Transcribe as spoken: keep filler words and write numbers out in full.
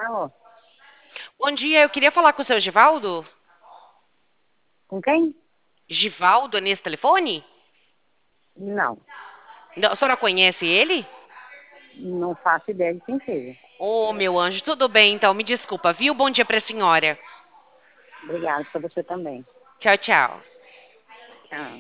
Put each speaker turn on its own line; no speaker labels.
Alô,
Bom dia, eu queria falar com o seu Givaldo.
com quem?
Givaldo é nesse telefone?
Não,
Não, a senhora conhece ele?
não faço ideia de quem seja.
Ô, meu anjo, tudo bem, então, me desculpa, viu? Bom dia pra senhora.
Obrigada para você também.
Tchau, tchau.
Tchau.